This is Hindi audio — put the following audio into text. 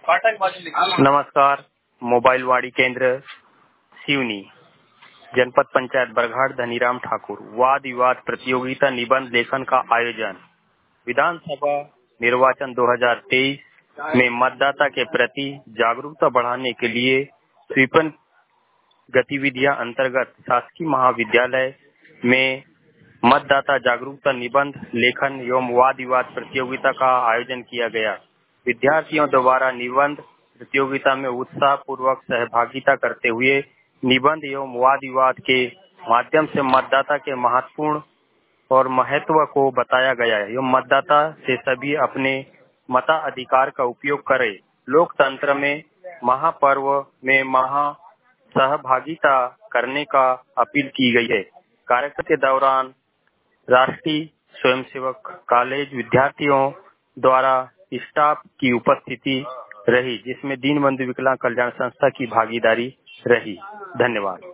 नमस्कार। मोबाइल वाणी केंद्र सिवनी, जनपद पंचायत बरघाट, धनीराम ठाकुर। वाद विवाद प्रतियोगिता निबंध लेखन का आयोजन। विधानसभा निर्वाचन 2023 में मतदाता के प्रति जागरूकता बढ़ाने के लिए स्वीपन गतिविधियां अंतर्गत शासकीय महाविद्यालय में मतदाता जागरूकता निबंध लेखन एवं वाद विवाद प्रतियोगिता का आयोजन किया गया। विद्यार्थियों द्वारा निबंध प्रतियोगिता में उत्साह पूर्वक सहभागिता करते हुए निबंध एवं वाद विवाद के माध्यम से मतदाता के महत्वपूर्ण और महत्व को बताया गया है एवं मतदाता से सभी अपने मताधिकार का उपयोग करें। लोकतंत्र में महापर्व में सहभागिता करने का अपील की गई है। कार्यक्रम के दौरान राष्ट्रीय स्वयंसेवक कॉलेज विद्यार्थियों द्वारा स्टाफ की उपस्थिति रही, जिसमें दीनबंधु विकलांग कल्याण संस्था की भागीदारी रही। धन्यवाद।